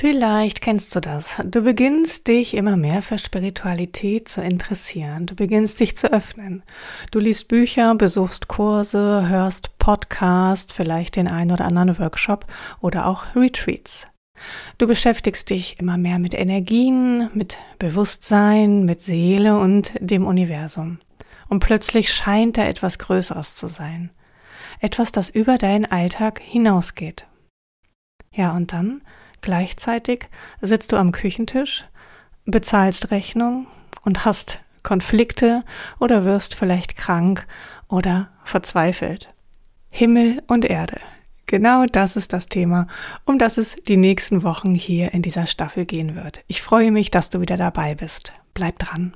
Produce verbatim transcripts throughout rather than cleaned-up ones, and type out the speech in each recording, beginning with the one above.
Vielleicht kennst du das. Du beginnst dich immer mehr für Spiritualität zu interessieren. Du beginnst dich zu öffnen. Du liest Bücher, besuchst Kurse, hörst Podcasts, vielleicht den einen oder anderen Workshop oder auch Retreats. Du beschäftigst dich immer mehr mit Energien, mit Bewusstsein, mit Seele und dem Universum. Und plötzlich scheint da etwas Größeres zu sein. Etwas, das über deinen Alltag hinausgeht. Ja, und dann gleichzeitig sitzt du am Küchentisch, bezahlst Rechnung und hast Konflikte oder wirst vielleicht krank oder verzweifelt. Himmel und Erde. Genau das ist das Thema, um das es die nächsten Wochen hier in dieser Staffel gehen wird. Ich freue mich, dass du wieder dabei bist. Bleib dran.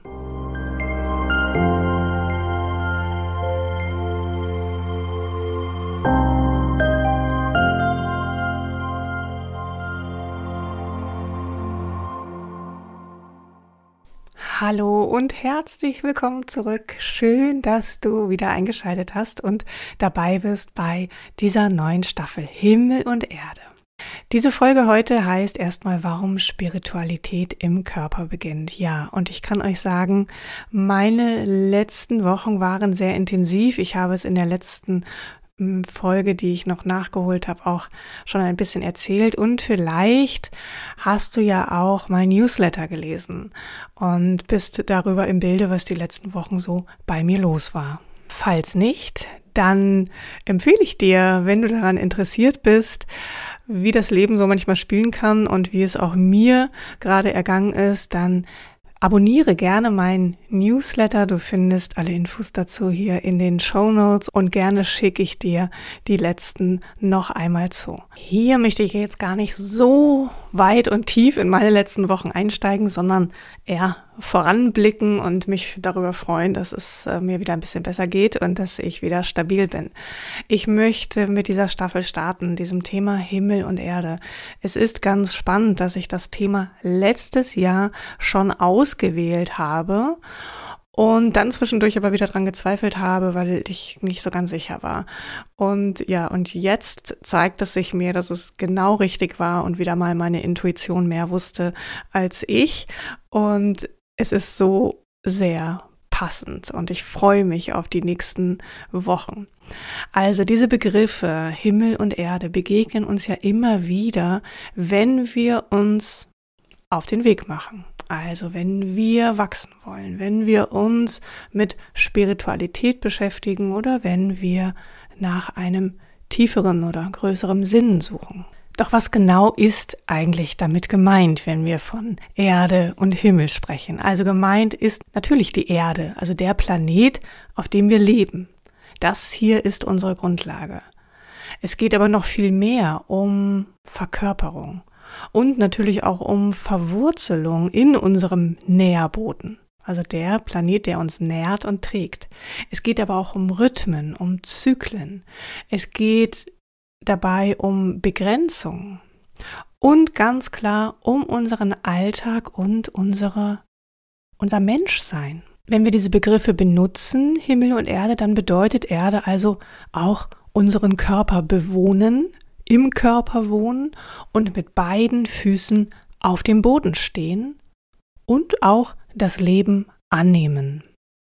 Hallo und herzlich willkommen zurück. Schön, dass du wieder eingeschaltet hast und dabei bist bei dieser neuen Staffel Himmel und Erde. Diese Folge heute heißt erstmal, warum Spiritualität im Körper beginnt. Ja, und ich kann euch sagen, meine letzten Wochen waren sehr intensiv. Ich habe es in der letzten Folge, die ich noch nachgeholt habe, auch schon ein bisschen erzählt, und vielleicht hast du ja auch mein Newsletter gelesen und bist darüber im Bilde, was die letzten Wochen so bei mir los war. Falls nicht, dann empfehle ich dir, wenn du daran interessiert bist, wie das Leben so manchmal spielen kann und wie es auch mir gerade ergangen ist, dann abonniere gerne meinen Newsletter. Du findest alle Infos dazu hier in den Shownotes und gerne schicke ich dir die letzten noch einmal zu. Hier möchte ich jetzt gar nicht so weit und tief in meine letzten Wochen einsteigen, sondern eher voranblicken und mich darüber freuen, dass es äh, mir wieder ein bisschen besser geht und dass ich wieder stabil bin. Ich möchte mit dieser Staffel starten, diesem Thema Himmel und Erde. Es ist ganz spannend, dass ich das Thema letztes Jahr schon ausgewählt habe und dann zwischendurch aber wieder dran gezweifelt habe, weil ich nicht so ganz sicher war. Und ja, und jetzt zeigt es sich mir, dass es genau richtig war und wieder mal meine Intuition mehr wusste als ich. Und es ist so sehr passend und ich freue mich auf die nächsten Wochen. Also diese Begriffe Himmel und Erde begegnen uns ja immer wieder, wenn wir uns auf den Weg machen. Also wenn wir wachsen wollen, wenn wir uns mit Spiritualität beschäftigen oder wenn wir nach einem tieferen oder größeren Sinn suchen. Doch was genau ist eigentlich damit gemeint, wenn wir von Erde und Himmel sprechen? Also gemeint ist natürlich die Erde, also der Planet, auf dem wir leben. Das hier ist unsere Grundlage. Es geht aber noch viel mehr um Verkörperung und natürlich auch um Verwurzelung in unserem Nährboden. Also der Planet, der uns nährt und trägt. Es geht aber auch um Rhythmen, um Zyklen. Es geht dabei um Begrenzung und ganz klar um unseren Alltag und unsere, unser Menschsein. Wenn wir diese Begriffe benutzen, Himmel und Erde, dann bedeutet Erde also auch unseren Körper bewohnen, im Körper wohnen und mit beiden Füßen auf dem Boden stehen und auch das Leben annehmen.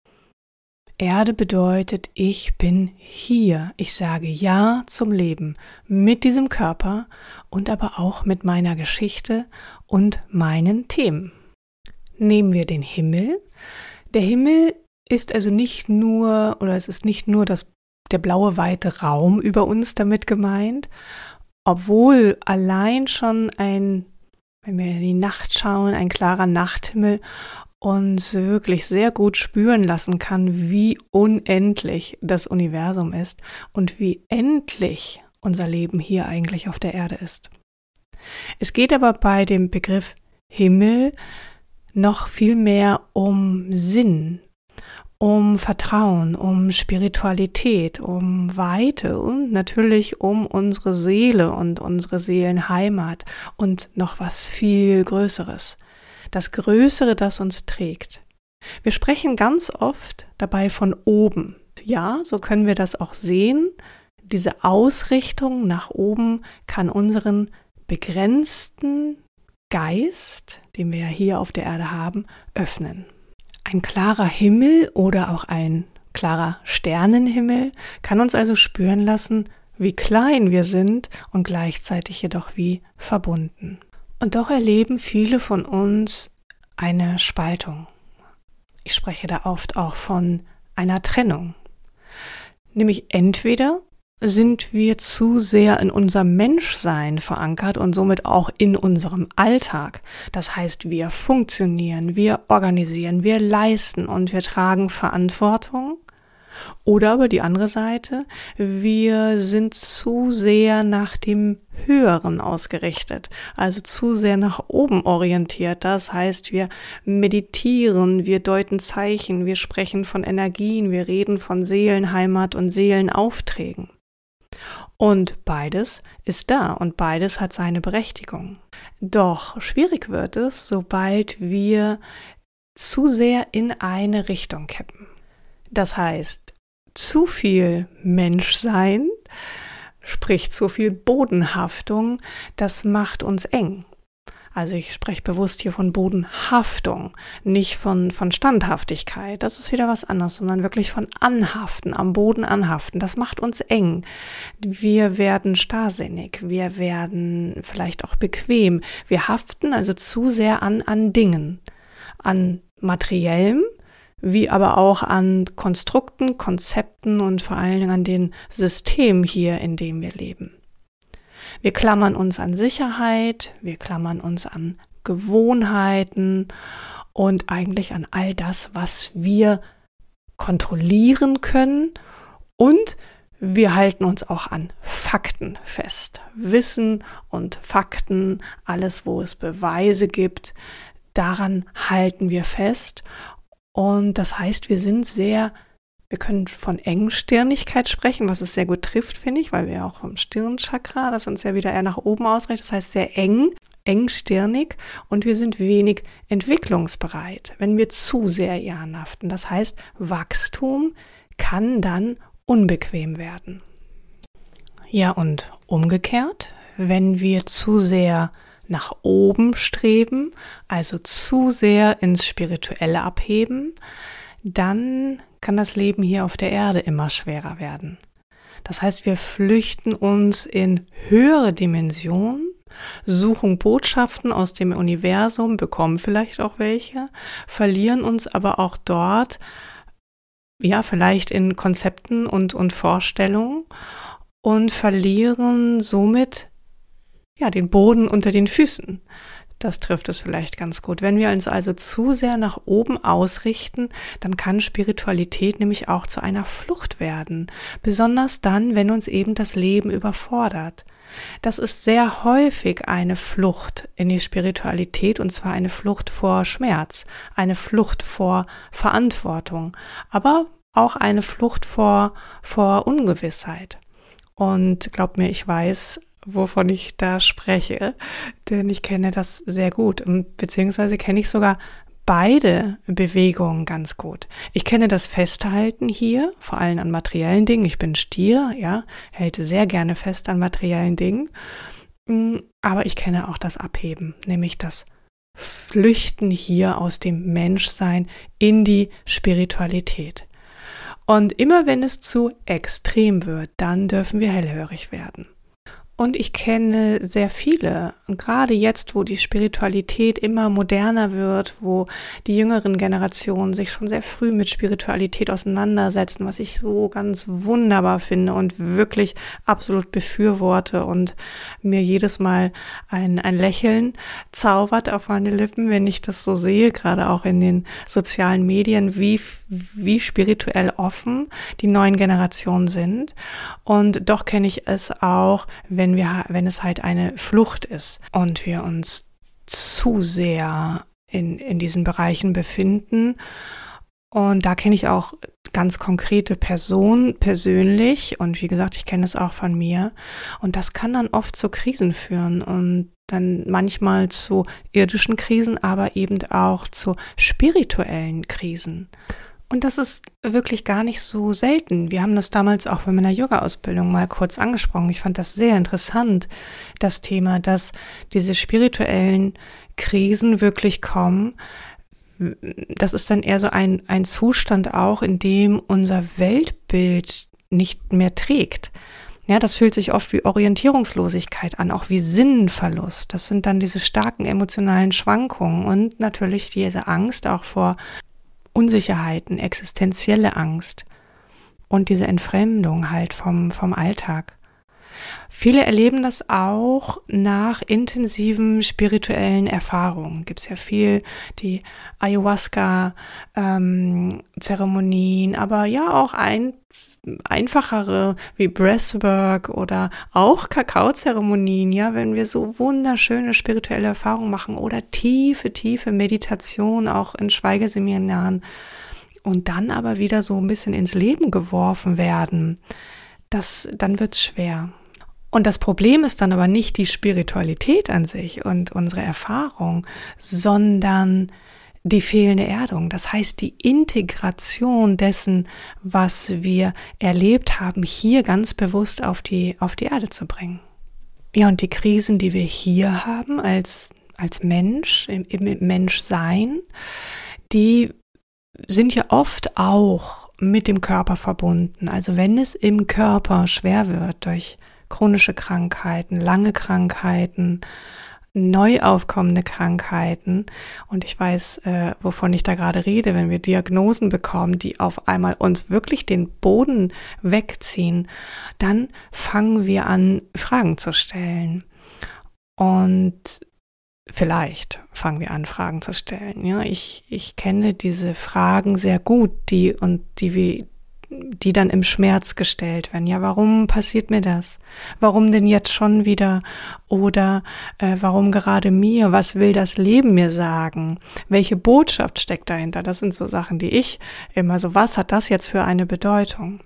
Erde bedeutet, ich bin hier. Ich sage Ja zum Leben mit diesem Körper und aber auch mit meiner Geschichte und meinen Themen. Nehmen wir den Himmel. Der Himmel ist also nicht nur, oder es ist nicht nur das, der blaue weite Raum über uns damit gemeint, obwohl allein schon ein, wenn wir in die Nacht schauen, ein klarer Nachthimmel uns wirklich sehr gut spüren lassen kann, wie unendlich das Universum ist und wie endlich unser Leben hier eigentlich auf der Erde ist. Es geht aber bei dem Begriff Himmel noch viel mehr um Sinn, um Vertrauen, um Spiritualität, um Weite und natürlich um unsere Seele und unsere Seelenheimat und noch was viel Größeres. Das Größere, das uns trägt. Wir sprechen ganz oft dabei von oben. Ja, so können wir das auch sehen. Diese Ausrichtung nach oben kann unseren begrenzten Geist, den wir ja hier auf der Erde haben, öffnen. Ein klarer Himmel oder auch ein klarer Sternenhimmel kann uns also spüren lassen, wie klein wir sind und gleichzeitig jedoch wie verbunden. Und doch erleben viele von uns eine Spaltung. Ich spreche da oft auch von einer Trennung. Nämlich entweder sind wir zu sehr in unserem Menschsein verankert und somit auch in unserem Alltag. Das heißt, wir funktionieren, wir organisieren, wir leisten und wir tragen Verantwortung. Oder aber die andere Seite, wir sind zu sehr nach dem Höheren ausgerichtet, also zu sehr nach oben orientiert. Das heißt, wir meditieren, wir deuten Zeichen, wir sprechen von Energien, wir reden von Seelenheimat und Seelenaufträgen. Und beides ist da und beides hat seine Berechtigung. Doch schwierig wird es, sobald wir zu sehr in eine Richtung kippen. Das heißt, zu viel Menschsein, sprich zu viel Bodenhaftung, das macht uns eng. Also ich spreche bewusst hier von Bodenhaftung, nicht von, von Standhaftigkeit. Das ist wieder was anderes, sondern wirklich von Anhaften, am Boden anhaften. Das macht uns eng. Wir werden starrsinnig, wir werden vielleicht auch bequem. Wir haften also zu sehr an, an Dingen, an Materiellem, wie aber auch an Konstrukten, Konzepten und vor allen Dingen an den Systemen hier, in dem wir leben. Wir klammern uns an Sicherheit, wir klammern uns an Gewohnheiten und eigentlich an all das, was wir kontrollieren können, und wir halten uns auch an Fakten fest. Wissen und Fakten, alles, wo es Beweise gibt, daran halten wir fest. Und das heißt, wir sind sehr, wir können von Engstirnigkeit sprechen, was es sehr gut trifft, finde ich, weil wir auch vom Stirnchakra, das uns ja wieder eher nach oben ausrichtet, das heißt sehr eng, engstirnig, und wir sind wenig entwicklungsbereit, wenn wir zu sehr hier anhaften. Das heißt, Wachstum kann dann unbequem werden. Ja, und umgekehrt, wenn wir zu sehr nach oben streben, also zu sehr ins Spirituelle abheben, dann kann das Leben hier auf der Erde immer schwerer werden. Das heißt, wir flüchten uns in höhere Dimensionen, suchen Botschaften aus dem Universum, bekommen vielleicht auch welche, verlieren uns aber auch dort, ja, vielleicht in Konzepten und, und Vorstellungen und verlieren somit ja, den Boden unter den Füßen. Das trifft es vielleicht ganz gut. Wenn wir uns also zu sehr nach oben ausrichten, dann kann Spiritualität nämlich auch zu einer Flucht werden. Besonders dann, wenn uns eben das Leben überfordert. Das ist sehr häufig eine Flucht in die Spiritualität, und zwar eine Flucht vor Schmerz, eine Flucht vor Verantwortung, aber auch eine Flucht vor, vor Ungewissheit. Und glaub mir, ich weiß, wovon ich da spreche, denn ich kenne das sehr gut, und beziehungsweise kenne ich sogar beide Bewegungen ganz gut. Ich kenne das Festhalten hier, vor allem an materiellen Dingen. Ich bin Stier, ja, halte sehr gerne fest an materiellen Dingen, aber ich kenne auch das Abheben, nämlich das Flüchten hier aus dem Menschsein in die Spiritualität. Und immer wenn es zu extrem wird, dann dürfen wir hellhörig werden. Und ich kenne sehr viele, und gerade jetzt, wo die Spiritualität immer moderner wird, wo die jüngeren Generationen sich schon sehr früh mit Spiritualität auseinandersetzen, was ich so ganz wunderbar finde und wirklich absolut befürworte und mir jedes Mal ein, ein Lächeln zaubert auf meine Lippen, wenn ich das so sehe, gerade auch in den sozialen Medien, wie, wie spirituell offen die neuen Generationen sind. Und doch kenne ich es auch, wenn Wenn, wir, wenn es halt eine Flucht ist und wir uns zu sehr in, in diesen Bereichen befinden. Und da kenne ich auch ganz konkrete Personen persönlich, und wie gesagt, ich kenne es auch von mir. Und das kann dann oft zu Krisen führen und dann manchmal zu irdischen Krisen, aber eben auch zu spirituellen Krisen. Und das ist wirklich gar nicht so selten. Wir haben das damals auch bei meiner Yoga-Ausbildung mal kurz angesprochen. Ich fand das sehr interessant, das Thema, dass diese spirituellen Krisen wirklich kommen. Das ist dann eher so ein, ein Zustand auch, in dem unser Weltbild nicht mehr trägt. Ja, das fühlt sich oft wie Orientierungslosigkeit an, auch wie Sinnenverlust. Das sind dann diese starken emotionalen Schwankungen und natürlich diese Angst auch vor Unsicherheiten, existenzielle Angst und diese Entfremdung halt vom, vom Alltag. Viele erleben das auch nach intensiven spirituellen Erfahrungen. Gibt es ja viel, die Ayahuasca-Zeremonien, ähm, aber ja auch ein, einfachere wie Breathwork oder auch Kakaozeremonien, ja, wenn wir so wunderschöne spirituelle Erfahrungen machen oder tiefe, tiefe Meditation auch in Schweigeseminaren und dann aber wieder so ein bisschen ins Leben geworfen werden, das, dann wird's schwer. Und das Problem ist dann aber nicht die Spiritualität an sich und unsere Erfahrung, sondern die fehlende Erdung. Das heißt, die Integration dessen, was wir erlebt haben, hier ganz bewusst auf die, auf die Erde zu bringen. Ja, und die Krisen, die wir hier haben als, als Mensch, im, im Menschsein, die sind ja oft auch mit dem Körper verbunden. Also wenn es im Körper schwer wird durch chronische Krankheiten, lange Krankheiten, neu aufkommende Krankheiten. Und ich weiß, äh, wovon ich da gerade rede, wenn wir Diagnosen bekommen, die auf einmal uns wirklich den Boden wegziehen, dann fangen wir an, Fragen zu stellen. Und vielleicht fangen wir an, Fragen zu stellen. Ja, ich, ich kenne diese Fragen sehr gut, die und die wir die dann im Schmerz gestellt werden. Ja, warum passiert mir das? Warum denn jetzt schon wieder? Oder äh, warum gerade mir? Was will das Leben mir sagen? Welche Botschaft steckt dahinter? Das sind so Sachen, die ich immer so, was hat das jetzt für eine Bedeutung?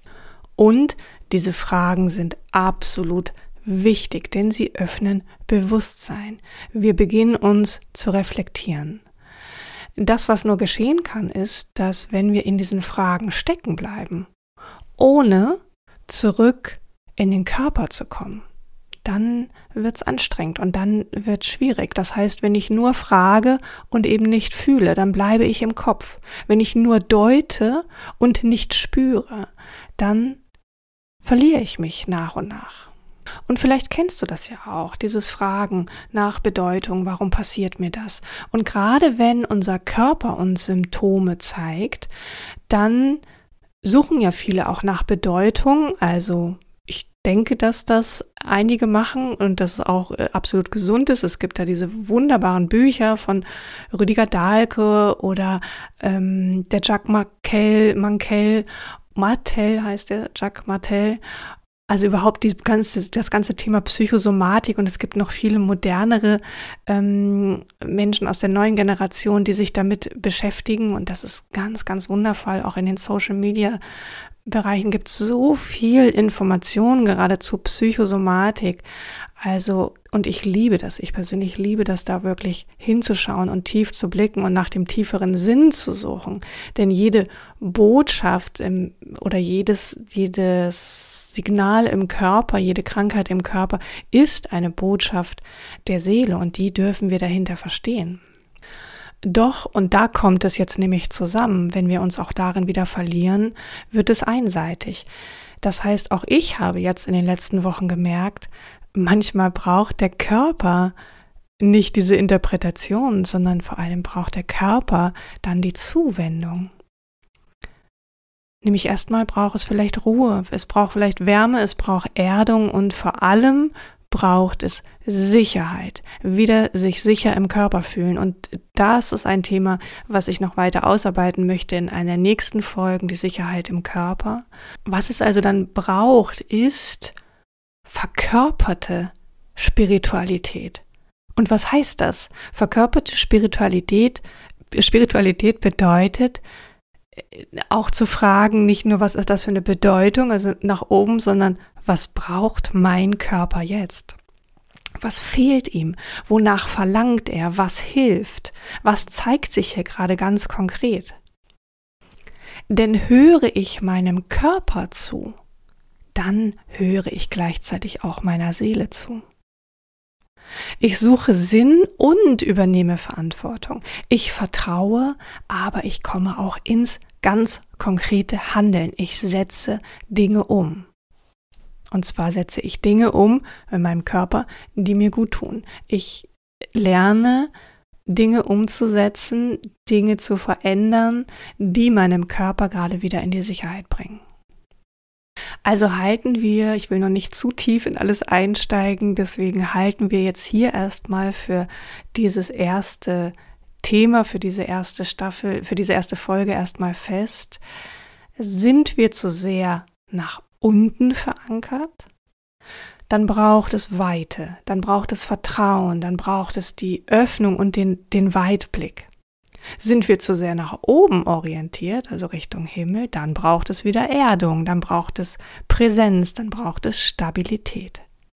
Und diese Fragen sind absolut wichtig, denn sie öffnen Bewusstsein. Wir beginnen uns zu reflektieren. Das, was nur geschehen kann, ist, dass wenn wir in diesen Fragen stecken bleiben, ohne zurück in den Körper zu kommen, dann wird es anstrengend und dann wird es schwierig. Das heißt, wenn ich nur frage und eben nicht fühle, dann bleibe ich im Kopf. Wenn ich nur deute und nicht spüre, dann verliere ich mich nach und nach. Und vielleicht kennst du das ja auch, dieses Fragen nach Bedeutung, warum passiert mir das? Und gerade wenn unser Körper uns Symptome zeigt, dann suchen ja viele auch nach Bedeutung. Also ich denke, dass das einige machen und das auch äh, absolut gesund ist. Es gibt da diese wunderbaren Bücher von Rüdiger Dahlke oder ähm, der Jacques Martel, Martel, Martel heißt der, Jacques Martel. Also überhaupt die ganze, das ganze Thema Psychosomatik und es gibt noch viele modernere ähm, Menschen aus der neuen Generation, die sich damit beschäftigen und das ist ganz, ganz wundervoll. Auch in den Social Media Bereichen gibt es so viel Information gerade zu Psychosomatik. Also, und ich liebe das, ich persönlich liebe das, da wirklich hinzuschauen und tief zu blicken und nach dem tieferen Sinn zu suchen. Denn jede Botschaft im, oder jedes, jedes Signal im Körper, jede Krankheit im Körper ist eine Botschaft der Seele und die dürfen wir dahinter verstehen. Doch, und da kommt es jetzt nämlich zusammen, wenn wir uns auch darin wieder verlieren, wird es einseitig. Das heißt, auch ich habe jetzt in den letzten Wochen gemerkt, manchmal braucht der Körper nicht diese Interpretation, sondern vor allem braucht der Körper dann die Zuwendung. Nämlich erstmal braucht es vielleicht Ruhe, es braucht vielleicht Wärme, es braucht Erdung und vor allem braucht es Sicherheit, wieder sich sicher im Körper fühlen. Und das ist ein Thema, was ich noch weiter ausarbeiten möchte in einer nächsten Folge, die Sicherheit im Körper. Was es also dann braucht, ist verkörperte Spiritualität. Und was heißt das? Verkörperte Spiritualität, Spiritualität bedeutet, auch zu fragen, nicht nur, was ist das für eine Bedeutung, also nach oben, sondern was braucht mein Körper jetzt? Was fehlt ihm? Wonach verlangt er? Was hilft? Was zeigt sich hier gerade ganz konkret? Denn höre ich meinem Körper zu, dann höre ich gleichzeitig auch meiner Seele zu. Ich suche Sinn und übernehme Verantwortung. Ich vertraue, aber ich komme auch ins ganz konkrete Handeln. Ich setze Dinge um. Und zwar setze ich Dinge um in meinem Körper, die mir gut tun. Ich lerne, Dinge umzusetzen, Dinge zu verändern, die meinem Körper gerade wieder in die Sicherheit bringen. Also halten wir, ich will noch nicht zu tief in alles einsteigen, deswegen halten wir jetzt hier erstmal für dieses erste Thema, für diese erste Staffel, für diese erste Folge erstmal fest. Sind wir zu sehr nach unten verankert? Dann braucht es Weite, dann braucht es Vertrauen, dann braucht es die Öffnung und den, den Weitblick. Sind wir zu sehr nach oben orientiert, also Richtung Himmel, dann braucht es wieder Erdung, dann braucht es Präsenz, dann braucht es Stabilität.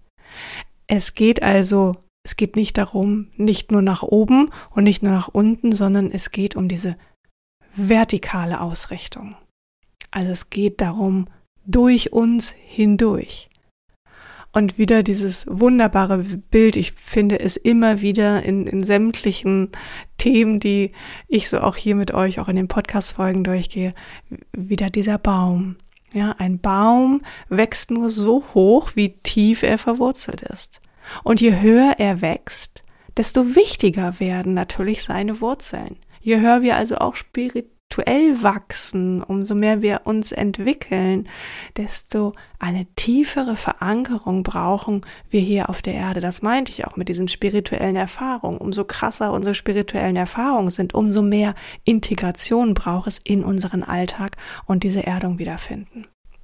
Es geht also, es geht nicht darum, nicht nur nach oben und nicht nur nach unten, sondern es geht um diese vertikale Ausrichtung. Also es geht darum, durch uns hindurch. Und wieder dieses wunderbare Bild, ich finde es immer wieder in, in sämtlichen Themen, die ich so auch hier mit euch, auch in den Podcast-Folgen durchgehe, wieder dieser Baum. Ja, ein Baum wächst nur so hoch, wie tief er verwurzelt ist. Und je höher er wächst, desto wichtiger werden natürlich seine Wurzeln. Je höher wir also auch spirituell wachsen, umso mehr wir uns entwickeln, desto eine tiefere Verankerung brauchen wir hier auf der Erde. Das meinte ich auch mit diesen spirituellen Erfahrungen. Umso krasser unsere spirituellen Erfahrungen sind, umso mehr Integration braucht es in unseren Alltag und diese Erdung wiederfinden.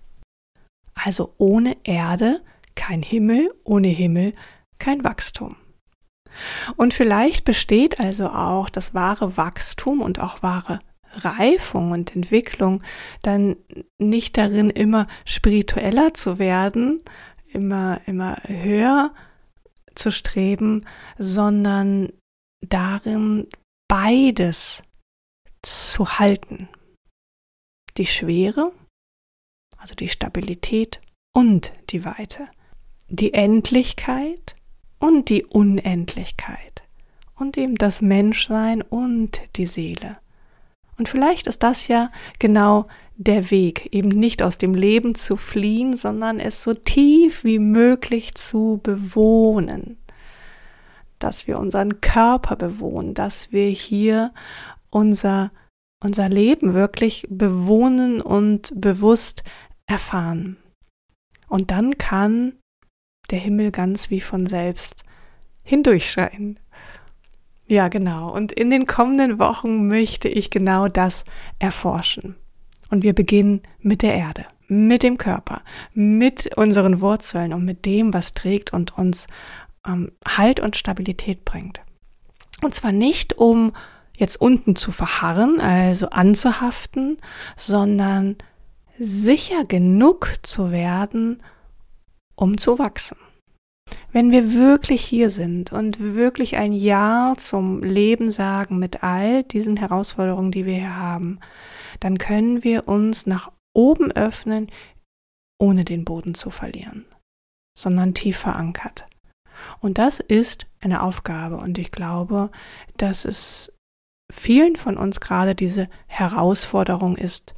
Also ohne Erde kein Himmel, ohne Himmel kein Wachstum. Und vielleicht besteht also auch das wahre Wachstum und auch wahre Reifung und Entwicklung dann nicht darin, immer spiritueller zu werden, immer, immer höher zu streben, sondern darin, beides zu halten. Die Schwere, also die Stabilität und die Weite. Die Endlichkeit und die Unendlichkeit. Und eben das Menschsein und die Seele. Und vielleicht ist das ja genau der Weg, eben nicht aus dem Leben zu fliehen, sondern es so tief wie möglich zu bewohnen. Dass wir unseren Körper bewohnen, dass wir hier unser, unser Leben wirklich bewohnen und bewusst erfahren. Und dann kann der Himmel ganz wie von selbst hindurchscheinen. Ja, genau. Und in den kommenden Wochen möchte ich genau das erforschen. Und wir beginnen mit der Erde, mit dem Körper, mit unseren Wurzeln und mit dem, was trägt und uns ähm, Halt und Stabilität bringt. Und zwar nicht, um jetzt unten zu verharren, also anzuhaften, sondern sicher genug zu werden, um zu wachsen. Wenn wir wirklich hier sind und wirklich ein Ja zum Leben sagen mit all diesen Herausforderungen, die wir hier haben, dann können wir uns nach oben öffnen, ohne den Boden zu verlieren, sondern tief verankert. Und das ist eine Aufgabe und ich glaube, dass es vielen von uns gerade diese Herausforderung ist,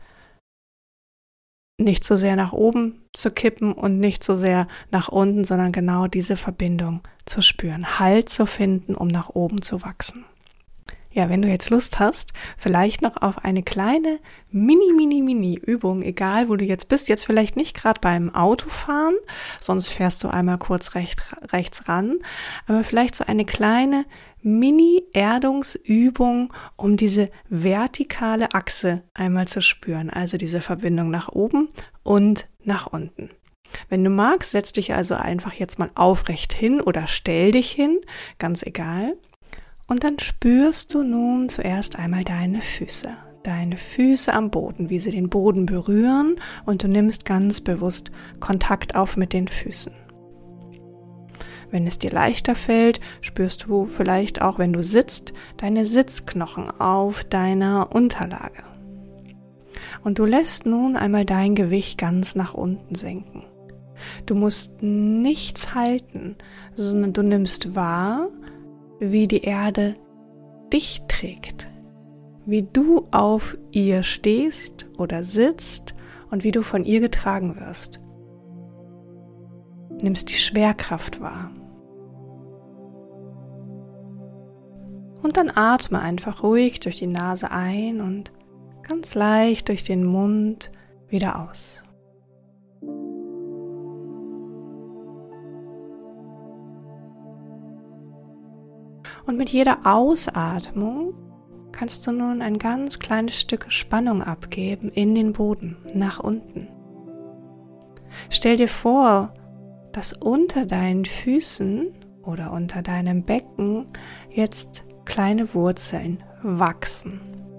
nicht so sehr nach oben zu kippen und nicht so sehr nach unten, sondern genau diese Verbindung zu spüren, Halt zu finden, um nach oben zu wachsen. Ja, wenn du jetzt Lust hast, vielleicht noch auf eine kleine mini, mini, mini Übung, egal wo du jetzt bist, jetzt vielleicht nicht gerade beim Autofahren, sonst fährst du einmal kurz recht, rechts ran, aber vielleicht so eine kleine Mini-Erdungsübung, um diese vertikale Achse einmal zu spüren, also diese Verbindung nach oben und nach unten. Wenn du magst, setz dich also einfach jetzt mal aufrecht hin oder stell dich hin, ganz egal. Und dann spürst du nun zuerst einmal deine Füße, deine Füße am Boden, wie sie den Boden berühren und du nimmst ganz bewusst Kontakt auf mit den Füßen. Wenn es dir leichter fällt, spürst du vielleicht auch, wenn du sitzt, deine Sitzknochen auf deiner Unterlage. Und du lässt nun einmal dein Gewicht ganz nach unten sinken. Du musst nichts halten, sondern du nimmst wahr, wie die Erde dich trägt, wie du auf ihr stehst oder sitzt und wie du von ihr getragen wirst. Nimmst die Schwerkraft wahr. Und dann atme einfach ruhig durch die Nase ein und ganz leicht durch den Mund wieder aus. Und mit jeder Ausatmung kannst du nun ein ganz kleines Stück Spannung abgeben in den Boden, nach unten. Stell dir vor, dass unter deinen Füßen oder unter deinem Becken jetzt kleine Wurzeln wachsen.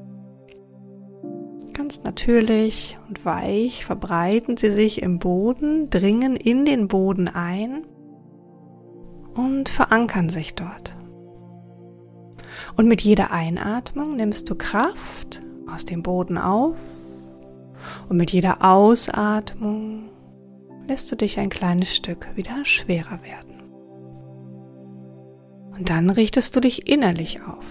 Ganz natürlich und weich verbreiten sie sich im Boden, dringen in den Boden ein und verankern sich dort. Und mit jeder Einatmung nimmst du Kraft aus dem Boden auf und mit jeder Ausatmung lässt du dich ein kleines Stück wieder schwerer werden. Und dann richtest du dich innerlich auf.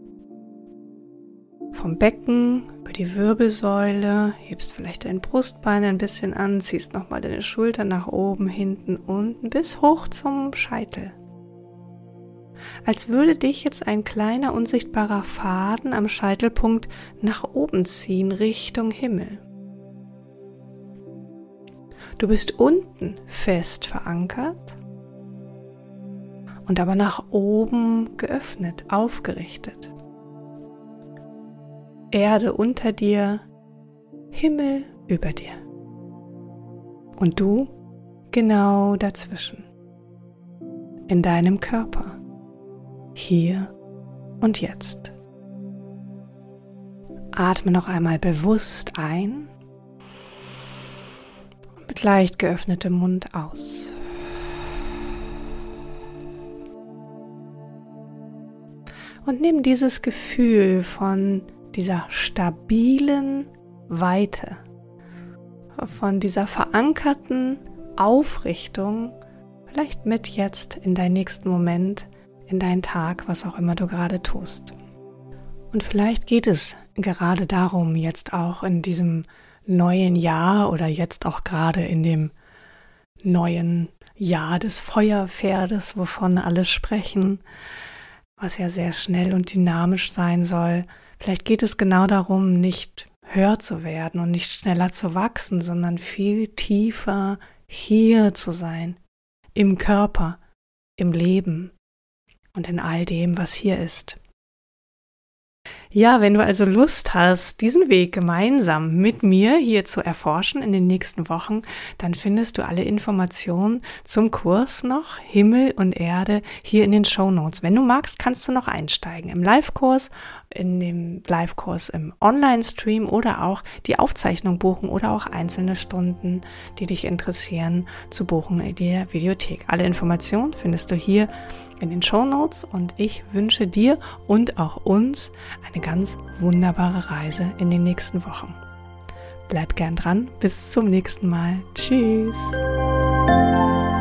Vom Becken über die Wirbelsäule, hebst vielleicht dein Brustbein ein bisschen an, ziehst nochmal deine Schultern nach oben, hinten, unten bis hoch zum Scheitel. Als würde dich jetzt ein kleiner unsichtbarer Faden am Scheitelpunkt nach oben ziehen Richtung Himmel. Du bist unten fest verankert und aber nach oben geöffnet, aufgerichtet. Erde unter dir, Himmel über dir. Und du genau dazwischen, in deinem Körper, hier und jetzt. Atme noch einmal bewusst ein und mit leicht geöffnetem Mund aus. Und nimm dieses Gefühl von dieser stabilen Weite, von dieser verankerten Aufrichtung vielleicht mit jetzt in deinen nächsten Moment, in deinen Tag, was auch immer du gerade tust. Und vielleicht geht es gerade darum, jetzt auch in diesem neuen Jahr oder jetzt auch gerade in dem neuen Jahr des Feuerpferdes, wovon alle sprechen, was ja sehr schnell und dynamisch sein soll. Vielleicht geht es genau darum, nicht höher zu werden und nicht schneller zu wachsen, sondern viel tiefer hier zu sein, im Körper, im Leben und in all dem, was hier ist. Ja, wenn du also Lust hast, diesen Weg gemeinsam mit mir hier zu erforschen in den nächsten Wochen, dann findest du alle Informationen zum Kurs noch Himmel und Erde hier in den Shownotes. Wenn du magst, kannst du noch einsteigen im Live-Kurs, in dem Live-Kurs im Online-Stream oder auch die Aufzeichnung buchen oder auch einzelne Stunden, die dich interessieren, zu buchen in der Videothek. Alle Informationen findest du hier in den Shownotes und ich wünsche dir und auch uns eine ganz wunderbare Reise in den nächsten Wochen. Bleib gern dran, bis zum nächsten Mal. Tschüss!